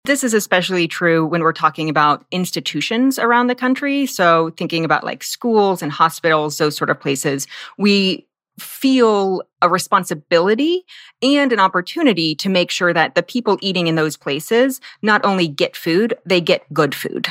This is especially true when we're talking about institutions around the country. So thinking about like schools and hospitals, those sort of places, we feel a responsibility and an opportunity to make sure that the people eating in those places not only get food, they get good food.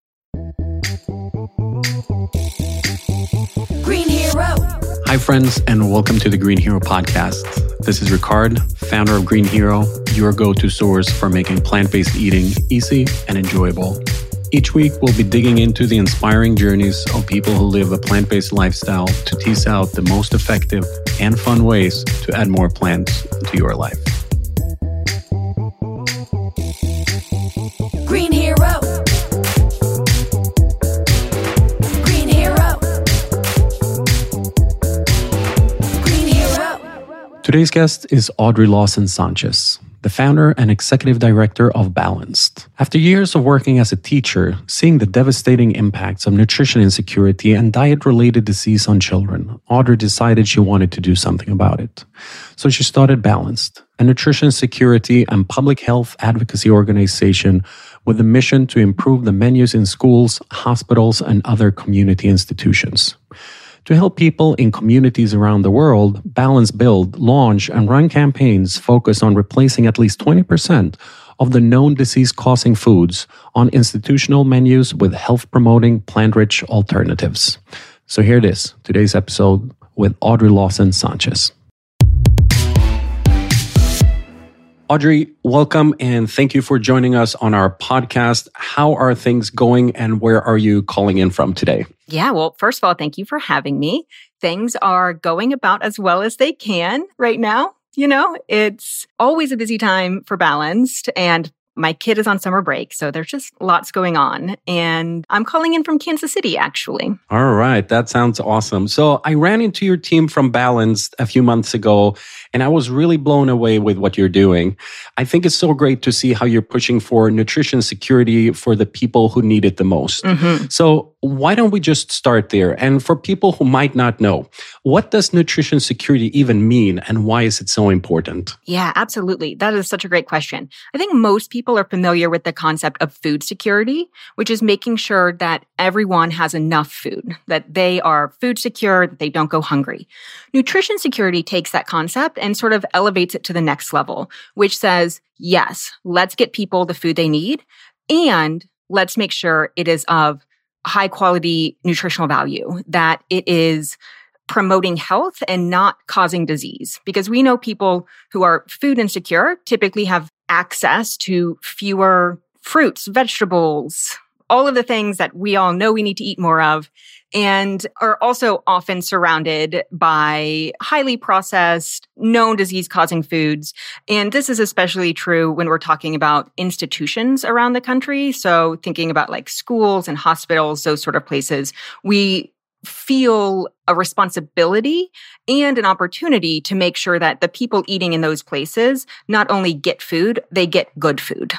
Green Hero. Hi, friends, and welcome to the Green Hero podcast. This is Ricard, founder of Green Hero, your go-to source for making plant-based eating easy and enjoyable. Each week, we'll be digging into the inspiring journeys of people who live a plant-based lifestyle to tease out the most effective and fun ways to add more plants into your life. Green Hero. Green Hero. Green Hero. Today's guest is Audrey Lawson-Sanchez, the founder and executive director of Balanced. After years of working as a teacher, seeing the devastating impacts of nutrition insecurity and diet-related disease on children, Audrey decided she wanted to do something about it. So she started Balanced, a nutrition security and public health advocacy organization with a mission to improve the menus in schools, hospitals, and other community institutions. To help people in communities around the world, Balanced build, launch, and run campaigns focused on replacing at least 20% of the known disease-causing foods on institutional menus with health-promoting, plant-rich alternatives. So here it is, today's episode with Audrey Lawson-Sanchez. Audrey, welcome and thank you for joining us on our podcast. How are things going and where are you calling in from today? Yeah, well, first of all, thank you for having me. Things are going about as well as they can right now. You know, it's always a busy time for Balanced, and my kid is on summer break, so there's just lots going on. And I'm calling in from Kansas City, actually. All right, that sounds awesome. So I ran into your team from Balanced a few months ago, and I was really blown away with what you're doing. I think it's so great to see how you're pushing for nutrition security for the people who need it the most. Mm-hmm. So why don't we just start there? And for people who might not know, what does nutrition security even mean and why is it so important? Yeah, absolutely. That is such a great question. I think most people are familiar with the concept of food security, which is making sure that everyone has enough food, that they are food secure, that they don't go hungry. Nutrition security takes that concept and sort of elevates it to the next level, which says, yes, let's get people the food they need, and let's make sure it is of high quality nutritional value, that it is promoting health and not causing disease. Because we know people who are food insecure typically have access to fewer fruits, vegetables, all of the things that we all know we need to eat more of, and are also often surrounded by highly processed, known disease-causing foods. And this is especially true when we're talking about institutions around the country. So thinking about like schools and hospitals, those sort of places, we feel a responsibility and an opportunity to make sure that the people eating in those places not only get food, they get good food.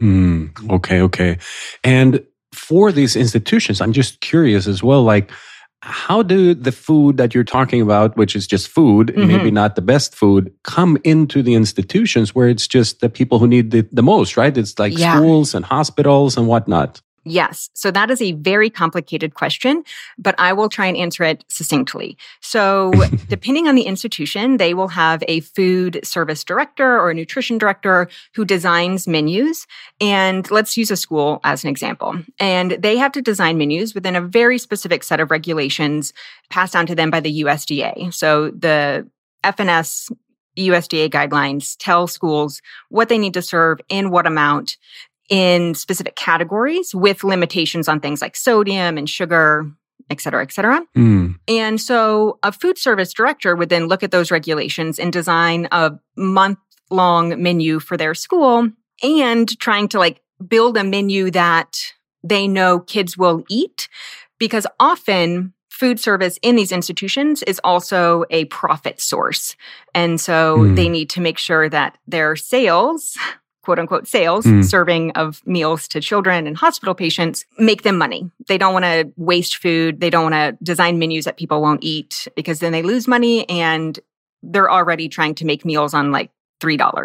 Okay. And for these institutions, I'm just curious as well, like, how do the food that you're talking about, which is just food, maybe not the best food, come into the institutions where it's just the people who need the most, right? It's like schools and hospitals and whatnot. Yes. So that is a very complicated question, but I will try and answer it succinctly. So depending on the institution, they will have a food service director or a nutrition director who designs menus. And let's use a school as an example. And they have to design menus within a very specific set of regulations passed down to them by the USDA. So the FNS USDA guidelines tell schools what they need to serve in what amount in specific categories with limitations on things like sodium and sugar, et cetera, et cetera. And so a food service director would then look at those regulations and design a month-long menu for their school and trying to like build a menu that they know kids will eat, because often food service in these institutions is also a profit source. And so they need to make sure that their sales, quote unquote sales, serving of meals to children and hospital patients, make them money. They don't want to waste food. They don't want to design menus that people won't eat, because then they lose money and they're already trying to make meals on like $3.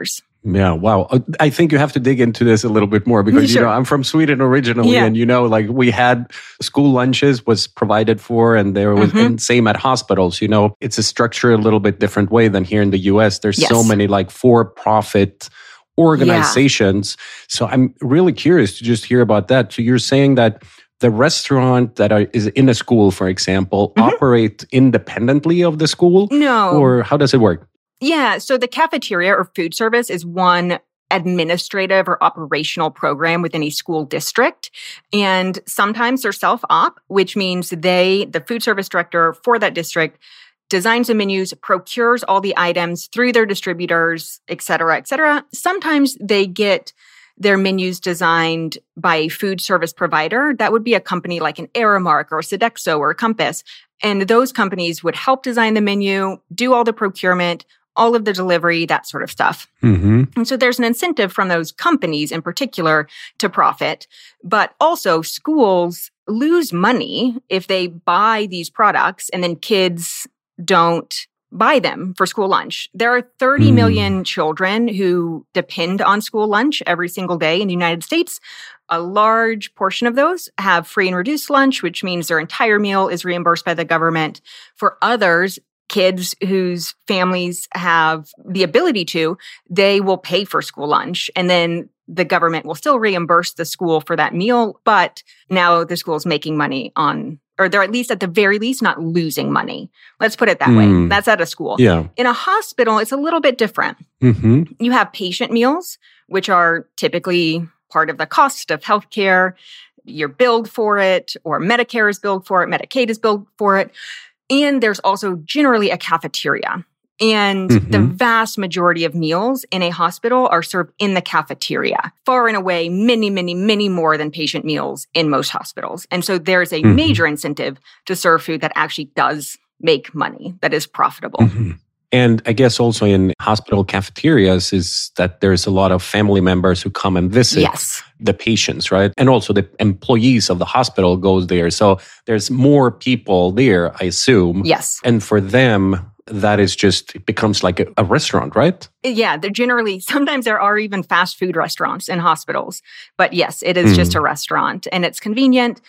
Yeah, wow. I think you have to dig into this a little bit more because, Sure. I'm from Sweden originally. Yeah. And, like we had school lunches was provided for and there was, and same at hospitals, it's a structure a little bit different way than here in the US. There's so Yes. many like for-profit organizations. So I'm really curious to just hear about that. So you're saying that the restaurant that is in a school, for example, operate independently of the school? No. Or how does it work? Yeah. So the cafeteria or food service is one administrative or operational program within a school district. And sometimes they're self-op, which means the food service director for that district, designs the menus, procures all the items through their distributors, et cetera, et cetera. Sometimes they get their menus designed by a food service provider. That would be a company like an Aramark or Sodexo or Compass. And those companies would help design the menu, do all the procurement, all of the delivery, that sort of stuff. And so there's an incentive from those companies in particular to profit. But also schools lose money if they buy these products and then kids don't buy them for school lunch. There are 30 million children who depend on school lunch every single day in the United States. A large portion of those have free and reduced lunch, which means their entire meal is reimbursed by the government. For others, kids whose families have the ability to, they will pay for school lunch. And then the government will still reimburse the school for that meal. But now the school is making money or they're at the very least not losing money. Let's put it that way. That's at a school. Yeah. In a hospital, it's a little bit different. You have patient meals, which are typically part of the cost of healthcare. You're billed for it, or Medicare is billed for it, Medicaid is billed for it. And there's also generally a cafeteria. And the vast majority of meals in a hospital are served in the cafeteria, far and away, many, many, many more than patient meals in most hospitals. And so there's a major incentive to serve food that actually does make money, that is profitable. And I guess also in hospital cafeterias is that there's a lot of family members who come and visit the patients, right? And also the employees of the hospital goes there. So there's more people there, I assume. Yes. And for them, that is just, it becomes like a restaurant, right? Yeah, sometimes there are even fast food restaurants in hospitals. But yes, it is just a restaurant and it's convenient.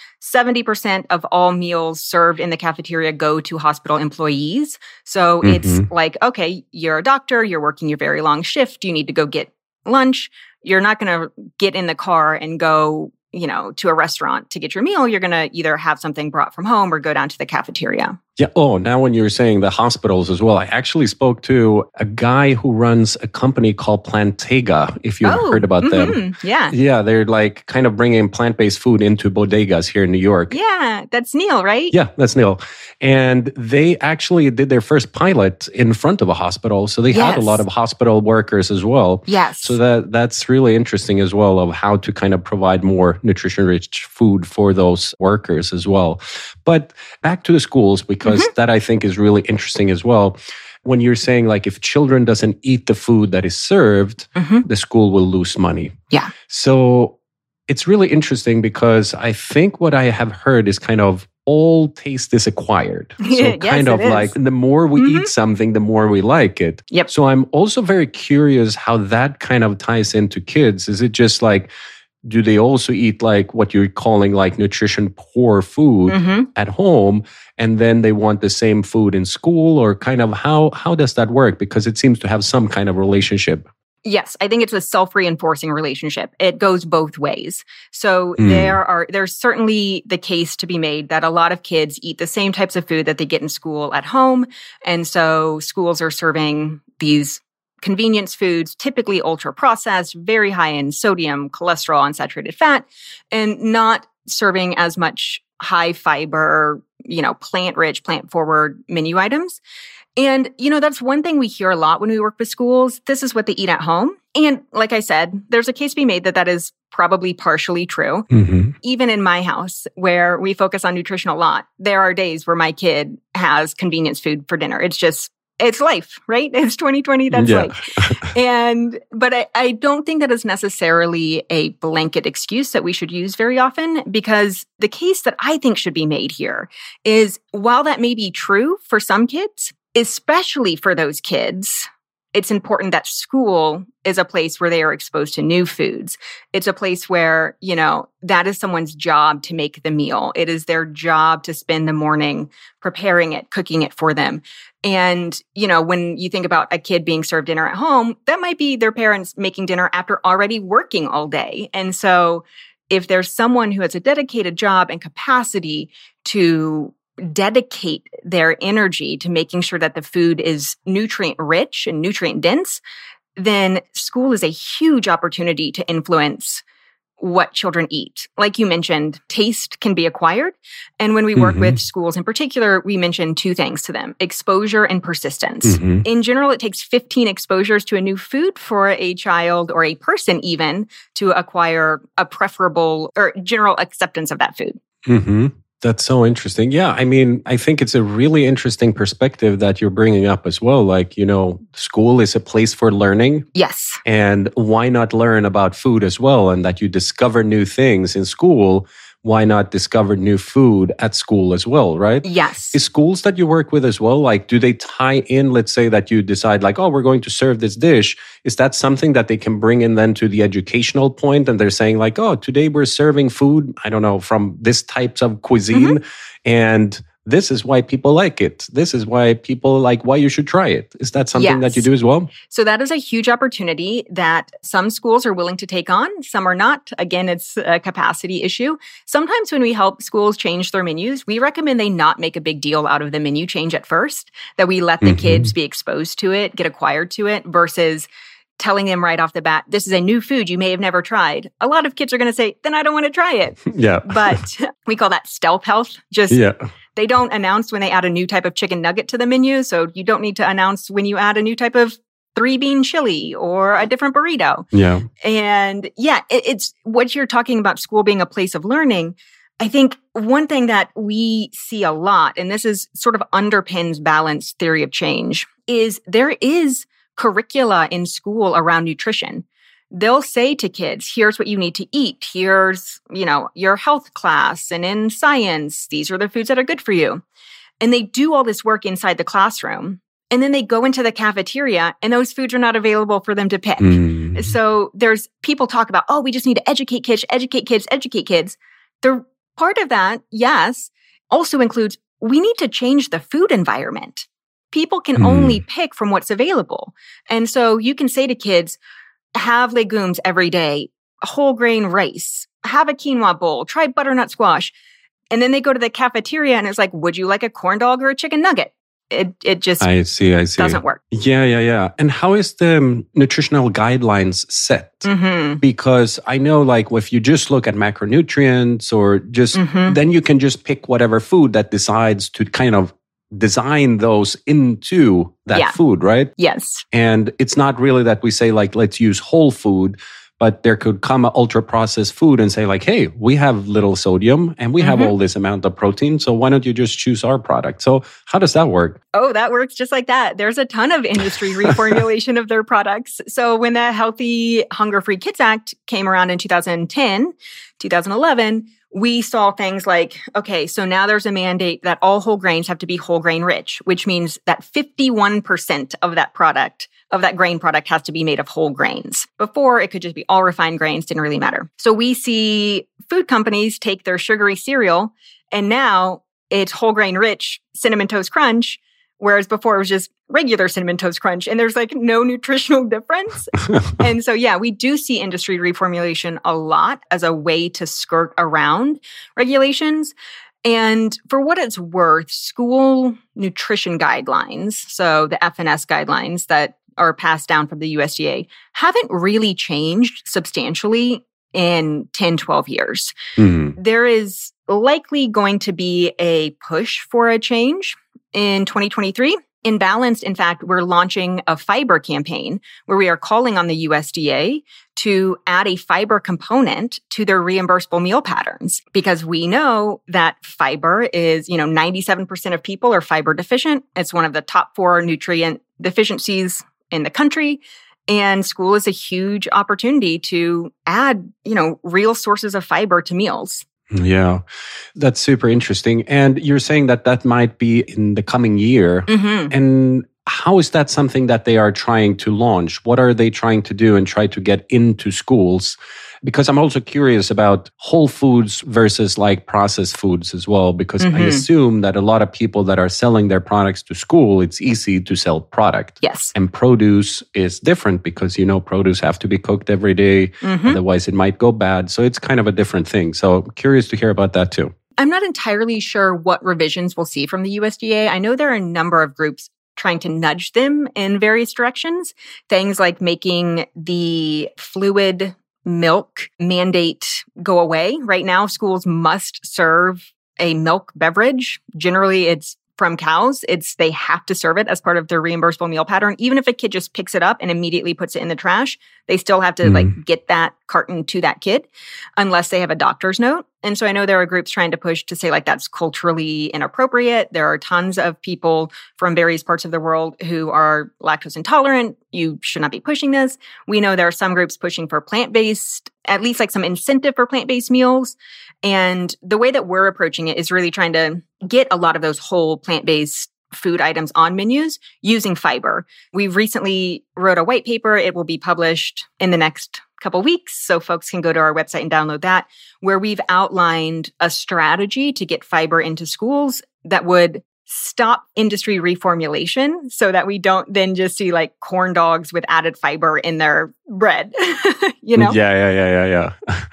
70% of all meals served in the cafeteria go to hospital employees. So it's like, okay, you're a doctor, you're working your very long shift, you need to go get lunch. You're not going to get in the car and go, to a restaurant to get your meal. You're going to either have something brought from home or go down to the cafeteria. Yeah. Oh, now when you're saying the hospitals as well, I actually spoke to a guy who runs a company called Plantega, if you've heard about them. Yeah. Yeah. They're like kind of bringing plant-based food into bodegas here in New York. Yeah. That's Neil, right? Yeah, that's Neil. And they actually did their first pilot in front of a hospital. So they had a lot of hospital workers as well. Yes. So that's really interesting as well of how to kind of provide more nutrition-rich food for those workers as well. But back to the schools, because that I think is really interesting as well. When you're saying like if children doesn't eat the food that is served, the school will lose money. Yeah. So it's really interesting because I think what I have heard is kind of all taste is acquired. So Yes, kind of it is. like the more we eat something, the more we like it. Yep. So I'm also very curious how that kind of ties into kids. Is it just like, do they also eat like what you're calling like nutrition poor food at home, and then they want the same food in school, or kind of how does that work? Because it seems to have some kind of relationship. Yes, I think it's a self-reinforcing relationship. It goes both ways. So there's certainly the case to be made that a lot of kids eat the same types of food that they get in school at home, and so schools are serving these convenience foods, typically ultra-processed, very high in sodium, cholesterol, and saturated fat, and not serving as much high-fiber, plant-rich, plant-forward menu items. And, that's one thing we hear a lot when we work with schools. This is what they eat at home. And like I said, there's a case to be made that is probably partially true. Even in my house, where we focus on nutrition a lot, there are days where my kid has convenience food for dinner. It's life, right? It's 2020. That's life. But I don't think that is necessarily a blanket excuse that we should use very often, because the case that I think should be made here is, while that may be true for some kids, especially for those kids it's important that school is a place where they are exposed to new foods. It's a place where, that is someone's job to make the meal. It is their job to spend the morning preparing it, cooking it for them. And, when you think about a kid being served dinner at home, that might be their parents making dinner after already working all day. And so if there's someone who has a dedicated job and capacity to dedicate their energy to making sure that the food is nutrient rich and nutrient dense, then school is a huge opportunity to influence what children eat. Like you mentioned, taste can be acquired. And when we work with schools in particular, we mention two things to them: exposure and persistence. In general, it takes 15 exposures to a new food for a child or a person even to acquire a preferable or general acceptance of that food. That's so interesting. Yeah, I mean, I think it's a really interesting perspective that you're bringing up as well. Like, school is a place for learning. Yes. And why not learn about food as well? And that you discover new things in school. Why not discover new food at school as well, right? Yes. Is schools that you work with as well, like, do they tie in, let's say that you decide like, oh, we're going to serve this dish. Is that something that they can bring in then to the educational point? And they're saying like, oh, today we're serving food, I don't know, from this types of cuisine. And this is why people like it. This is why people like why you should try it. Is that something that you do as well? So that is a huge opportunity that some schools are willing to take on. Some are not. Again, it's a capacity issue. Sometimes when we help schools change their menus, we recommend they not make a big deal out of the menu change at first, that we let the kids be exposed to it, get acquired to it, versus telling them right off the bat, this is a new food you may have never tried. A lot of kids are going to say, then I don't want to try it. But we call that stealth health. They don't announce when they add a new type of chicken nugget to the menu. So you don't need to announce when you add a new type of 3-bean chili or a different burrito. And it's what you're talking about, school being a place of learning. I think one thing that we see a lot, and this is sort of underpins balanced theory of change, is there is curricula in school around nutrition. They'll say to kids, here's what you need to eat. Here's, your health class. And in science, these are the foods that are good for you. And they do all this work inside the classroom. And then they go into the cafeteria and those foods are not available for them to pick. So there's people talk about, oh, we just need to educate kids. The part of that, yes, also includes we need to change the food environment. People can only pick from what's available. And so you can say to kids, have legumes every day, whole grain rice, have a quinoa bowl, try butternut squash. And then they go to the cafeteria and it's like, would you like a corn dog or a chicken nugget? It just I see. doesn't work. Yeah. And how is the nutritional guidelines set? Because I know like if you just look at macronutrients or just, then you can just pick whatever food that decides to kind of design those into that food, right? Yes. And it's not really that we say like, let's use whole food, but there could come an ultra processed food and say like, hey, we have little sodium and we have all this amount of protein. So why don't you just choose our product? So how does that work? Oh, that works just like that. There's a ton of industry reformulation of their products. So when the Healthy Hunger-Free Kids Act came around in 2010, 2011, we saw things like, okay, so now there's a mandate that all whole grains have to be whole grain rich, which means that 51% of that product, of that grain product, has to be made of whole grains. Before, it could just be all refined grains, didn't really matter. So we see food companies take their sugary cereal, and now it's whole grain rich Cinnamon Toast Crunch, whereas before it was just regular Cinnamon Toast Crunch, and there's like no nutritional difference. And so, we do see industry reformulation a lot as a way to skirt around regulations. And for what it's worth, school nutrition guidelines, so the FNS guidelines that are passed down from the USDA, haven't really changed substantially in 10, 12 years. There is likely going to be a push for a change in 2023. In Balanced, in fact, we're launching a fiber campaign where we are calling on the USDA to add a fiber component to their reimbursable meal patterns, because we know that fiber is, 97% of people are fiber deficient. It's one of the top 4 nutrient deficiencies in the country. And school is a huge opportunity to add, real sources of fiber to meals. Yeah, that's super interesting. And you're saying that might be in the coming year. And how is that something that they are trying to launch? What are they trying to do and try to get into schools? Because I'm also curious about whole foods versus like processed foods as well, because I assume that a lot of people that are selling their products to school, it's easy to sell product. Yes. And produce is different because, produce have to be cooked every day. Otherwise it might go bad. So it's kind of a different thing. So curious to hear about that too. I'm not entirely sure what revisions we'll see from the USDA. I know there are a number of groups trying to nudge them in various directions. Things like making the fluid milk mandate go away. Right now, schools must serve a milk beverage. Generally, it's from cows. They have to serve it as part of their reimbursable meal pattern. Even if a kid just picks it up and immediately puts it in the trash, they still have to get that carton to that kid unless they have a doctor's note. And so I know there are groups trying to push to say that's culturally inappropriate. There are tons of people from various parts of the world who are lactose intolerant. You should not be pushing this. We know there are some groups pushing for plant-based, at least some incentive for plant-based meals. And the way that we're approaching it is really trying to get a lot of those whole plant-based food items on menus using fiber. We recently wrote a white paper. It will be published in the next couple weeks, so folks can go to our website and download that, where we've outlined a strategy to get fiber into schools that would stop industry reformulation so that we don't then just see corn dogs with added fiber in their bread, Yeah.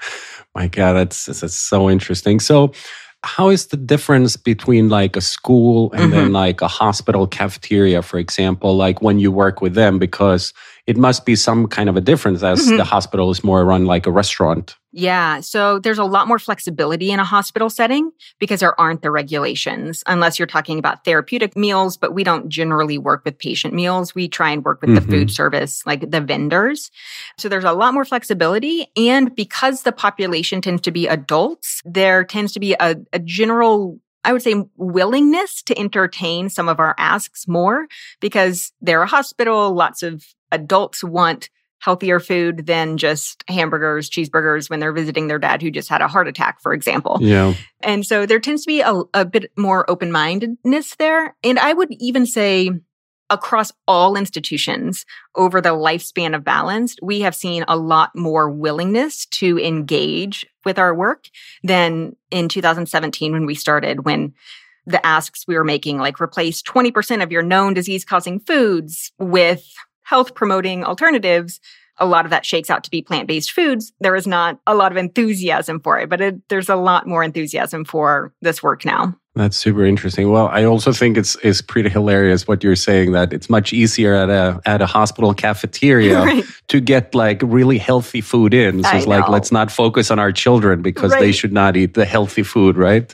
My God, that's so interesting. So how is the difference between a school and then a hospital cafeteria, for example, when you work with them? Because it must be some kind of a difference as the hospital is more run like a restaurant. Yeah. So there's a lot more flexibility in a hospital setting because there aren't the regulations, unless you're talking about therapeutic meals, but we don't generally work with patient meals. We try and work with the food service, like the vendors. So there's a lot more flexibility. And because the population tends to be adults, there tends to be a general, I would say, willingness to entertain some of our asks more because they're a hospital. Lots of adults want healthier food than just hamburgers, cheeseburgers when they're visiting their dad who just had a heart attack, for example. Yeah. And so there tends to be a bit more open-mindedness there. And I would even say across all institutions over the lifespan of Balanced, we have seen a lot more willingness to engage with our work than in 2017 when we started, when the asks we were making, replace 20% of your known disease-causing foods with health-promoting alternatives. A lot of that shakes out to be plant-based foods. There is not a lot of enthusiasm for it, but there's a lot more enthusiasm for this work now. That's super interesting. Well, I also think it's pretty hilarious what you're saying, that it's much easier at a hospital cafeteria to get really healthy food in. So it's let's not focus on our children because they should not eat the healthy food, right?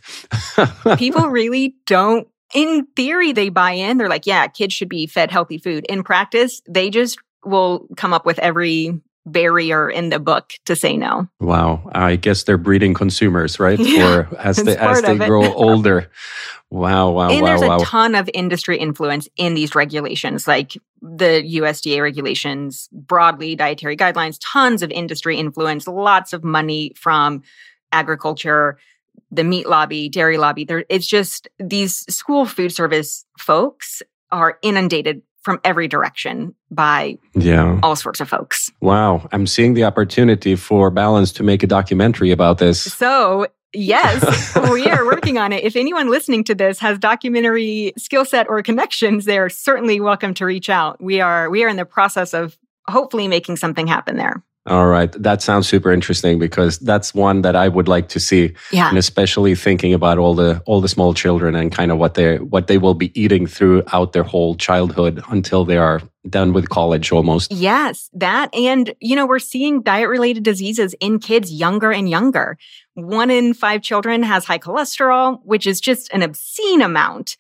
People really don't. In theory, they buy in. They're like, yeah, kids should be fed healthy food. In practice, they just will come up with every barrier in the book to say no. Wow. I guess they're breeding consumers, right? Yeah, or as they grow older. Wow. And there's a ton of industry influence in these regulations, like the USDA regulations, broadly dietary guidelines, tons of industry influence, lots of money from agriculture, the meat lobby, dairy lobby. It's just these school food service folks are inundated from every direction by all sorts of folks. Wow. I'm seeing the opportunity for Balance to make a documentary about this. So, yes, we are working on it. If anyone listening to this has documentary skill set or connections, they're certainly welcome to reach out. We are in the process of hopefully making something happen there. All right. That sounds super interesting because that's one that I would like to see. Yeah. And especially thinking about all the small children and kind of what they will be eating throughout their whole childhood until they are done with college almost. Yes, that. And, we're seeing diet-related diseases in kids younger and younger. 1 in 5 children has high cholesterol, which is just an obscene amount.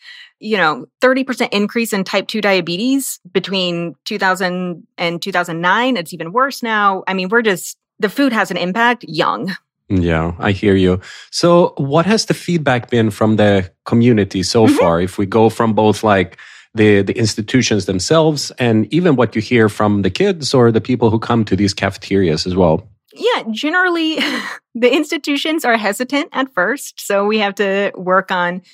30% increase in type 2 diabetes between 2000 and 2009. It's even worse now. I mean, the food has an impact young. Yeah, I hear you. So what has the feedback been from the community so far? If we go from both the institutions themselves and even what you hear from the kids or the people who come to these cafeterias as well. Yeah, generally the institutions are hesitant at first. So we have to work on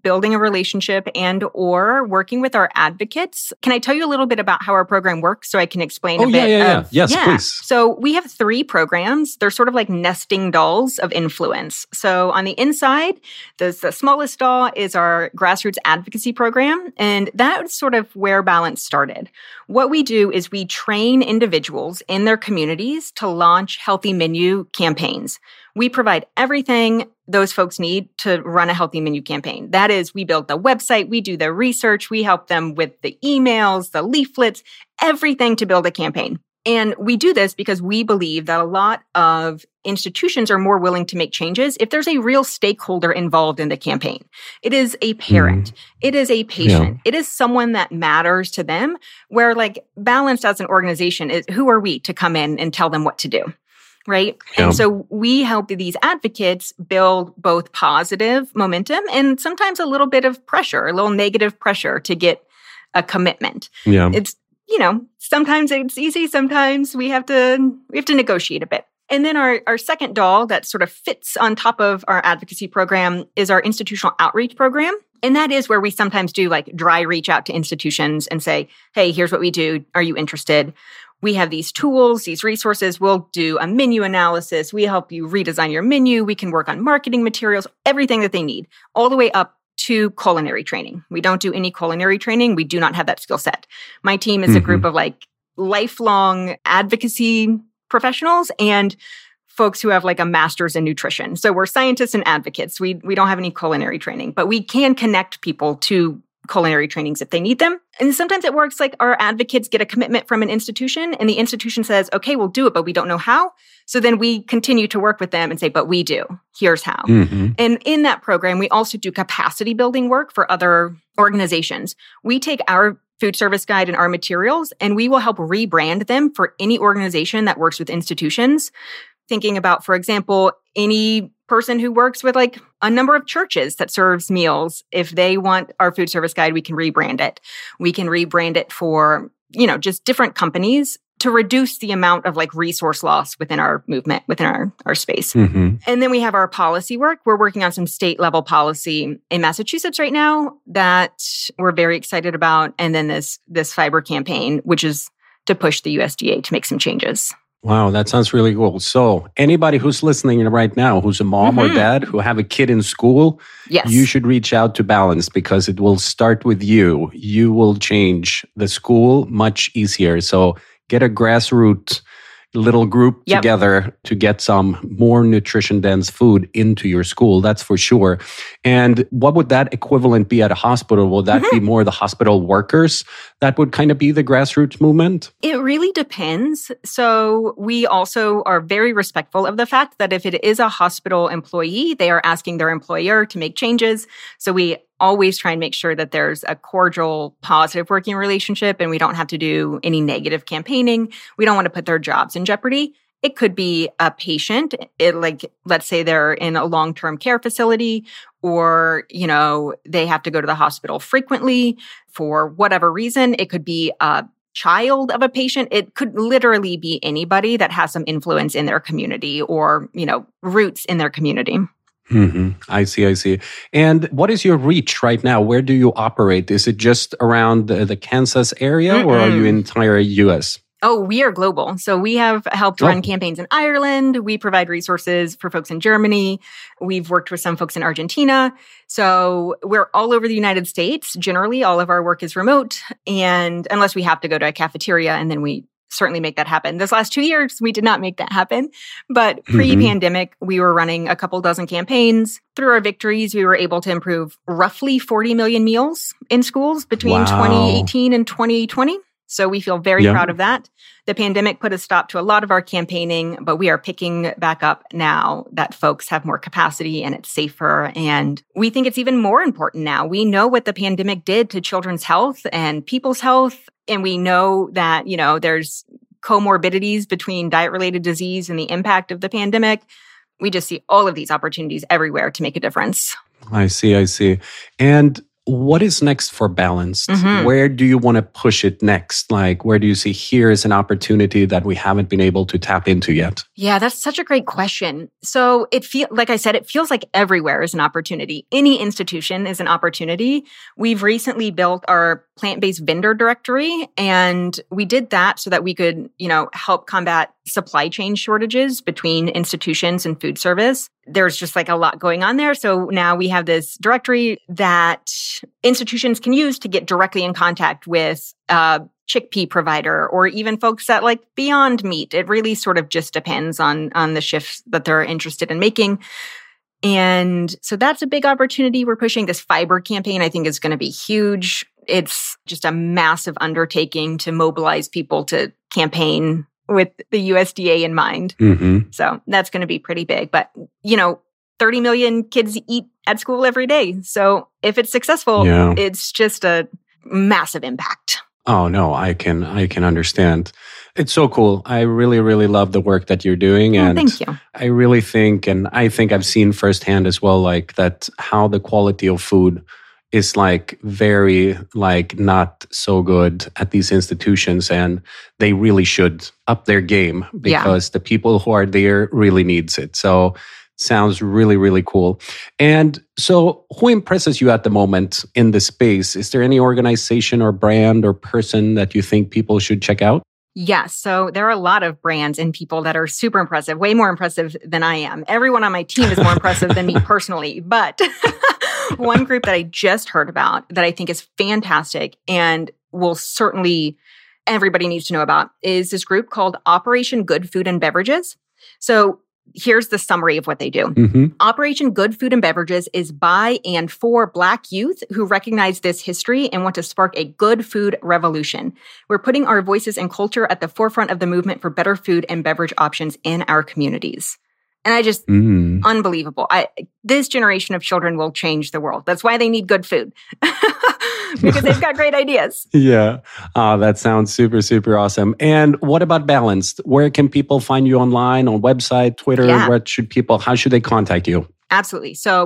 building a relationship and or working with our advocates. Can I tell you a little bit about how our program works so I can explain a bit? Yes, please. So we have 3 programs. They're sort of like nesting dolls of influence. So on the inside, the smallest doll is our grassroots advocacy program. And that's sort of where Balance started. What we do is we train individuals in their communities to launch healthy menu campaigns. We provide everything those folks need to run a healthy menu campaign. That is, we build the website, we do the research, we help them with the emails, the leaflets, everything to build a campaign. And we do this because we believe that a lot of institutions are more willing to make changes if there's a real stakeholder involved in the campaign. It is a parent. It is a patient. It is someone that matters to them, where like Balanced as an organization is, who are we to come in and tell them what to do? Right. And so we help these advocates build both positive momentum and sometimes a little bit of pressure, a little negative pressure to get a commitment. It's, sometimes it's easy. Sometimes we have to negotiate a bit. And then our second doll that sort of fits on top of our advocacy program is our institutional outreach program. And that is where we sometimes do like dry reach out to institutions and say, hey, here's what we do. Are you interested? We have these tools, these resources. We'll do a menu analysis. We help you redesign your menu. We can work on marketing materials, everything that they need, all the way up to culinary training. We don't do any culinary training. We do not have that skill set. My team is a group of like lifelong advocacy professionals and folks who have like a master's in nutrition. So we're scientists and advocates. We don't have any culinary training, but we can connect people to culinary trainings if they need them. And sometimes it works like our advocates get a commitment from an institution and the institution says, okay, we'll do it, but we don't know how. So then we continue to work with them and say, but we do. Here's how. And in that program, we also do capacity building work for other organizations. We take our food service guide and our materials, and we will help rebrand them for any organization that works with institutions. Thinking about, for example, any person who works with like a number of churches that serves meals. If they want our food service guide, we can rebrand it. We can rebrand it for, just different companies to reduce the amount of like resource loss within our movement, within our space. And then we have our policy work. We're working on some state level policy in Massachusetts right now that we're very excited about. And then this fiber campaign, which is to push the USDA to make some changes. Wow, that sounds really cool. So anybody who's listening right now, who's a mom or dad who have a kid in school, you should reach out to Balance because it will start with you. You will change the school much easier. So get a grassroots little group together to get some more nutrition-dense food into your school. That's for sure. And what would that equivalent be at a hospital? Will that be more the hospital workers? That would kind of be the grassroots movement? It really depends. So we also are very respectful of the fact that if it is a hospital employee, they are asking their employer to make changes. So we always try and make sure that there's a cordial, positive working relationship and we don't have to do any negative campaigning. We don't want to put their jobs in jeopardy. It could be a patient, let's say they're in a long-term care facility or, they have to go to the hospital frequently for whatever reason. It could be a child of a patient. It could literally be anybody that has some influence in their community or, roots in their community. I see. And what is your reach right now? Where do you operate? Is it just around the Kansas area or are you entire U.S.? Oh, we are global. So we have helped run campaigns in Ireland. We provide resources for folks in Germany. We've worked with some folks in Argentina. So we're all over the United States. Generally, all of our work is remote. And unless we have to go to a cafeteria, and then we certainly make that happen. This last 2 years, we did not make that happen. But pre-pandemic, we were running a couple dozen campaigns. Through our victories, we were able to improve roughly 40 million meals in schools between 2018 and 2020. So we feel very proud of that. The pandemic put a stop to a lot of our campaigning, but we are picking back up now that folks have more capacity and it's safer. And we think it's even more important now. We know what the pandemic did to children's health and people's health. And we know that, there's comorbidities between diet-related disease and the impact of the pandemic. We just see all of these opportunities everywhere to make a difference. I see. And what is next for Balanced? Mhm. Where do you want to push it next? Like, where do you see here is an opportunity that we haven't been able to tap into yet? Yeah, that's such a great question. So like I said, it feels like everywhere is an opportunity. Any institution is an opportunity. We've recently built our plant-based vendor directory, and we did that so that we could, help combat supply chain shortages between institutions and food service. There's just like a lot going on there. So now we have this directory that institutions can use to get directly in contact with chickpea provider, or even folks at like Beyond Meat. It really sort of just depends on the shifts that they're interested in making. And so that's a big opportunity we're pushing. This fiber campaign, I think, is going to be huge. It's just a massive undertaking to mobilize people to campaign with the USDA in mind. Mm-hmm. So that's going to be pretty big. But, 30 million kids eat at school every day. So if it's successful, it's just a massive impact. Oh, no, I can understand. It's so cool. I really, really love the work that you're doing. And thank you. I really think, and I think I've seen firsthand as well, like that how the quality of food is like very like not so good at these institutions, and they really should up their game because the people who are there really needs it. So sounds really, really cool. And so who impresses you at the moment in the space? Is there any organization or brand or person that you think people should check out? Yes. So there are a lot of brands and people that are super impressive, way more impressive than I am. Everyone on my team is more impressive than me personally. But one group that I just heard about that I think is fantastic and will certainly everybody needs to know about is this group called Operation Good Food and Beverages. So here's the summary of what they do. Mm-hmm. Operation Good Food and Beverages is by and for Black youth who recognize this history and want to spark a good food revolution. We're putting our voices and culture at the forefront of the movement for better food and beverage options in our communities. And I just, unbelievable. This generation of children will change the world. That's why they need good food. Because they've got great ideas. Yeah. That sounds super, super awesome. And what about Balanced? Where can people find you online, on website, Twitter? Yeah. How should they contact you? Absolutely. So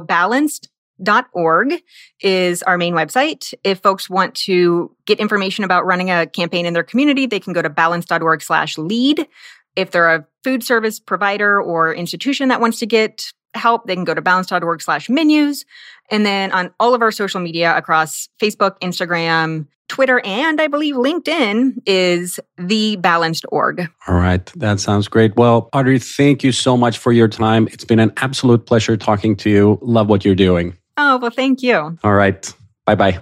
balanced.org is our main website. If folks want to get information about running a campaign in their community, they can go to balanced.org/lead. If they're a food service provider or institution that wants to get help, they can go to balanced.org/menus. And then on all of our social media across Facebook, Instagram, Twitter, and I believe LinkedIn is the Balanced.org. All right. That sounds great. Well, Audrey, thank you so much for your time. It's been an absolute pleasure talking to you. Love what you're doing. Oh, well, thank you. All right. Bye-bye.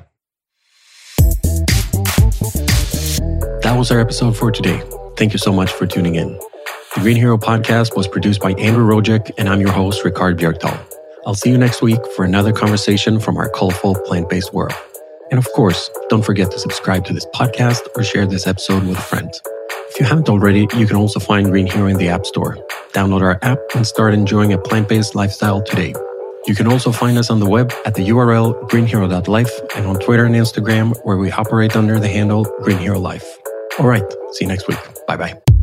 That was our episode for today. Thank you so much for tuning in. The Green Hero podcast was produced by Andrew Rojek, and I'm your host, Ricard Bjerkdal. I'll see you next week for another conversation from our colorful plant-based world. And of course, don't forget to subscribe to this podcast or share this episode with a friend. If you haven't already, you can also find Green Hero in the App Store. Download our app and start enjoying a plant-based lifestyle today. You can also find us on the web at the URL greenhero.life and on Twitter and Instagram, where we operate under the handle Green Hero Life. All right, see you next week. Bye-bye.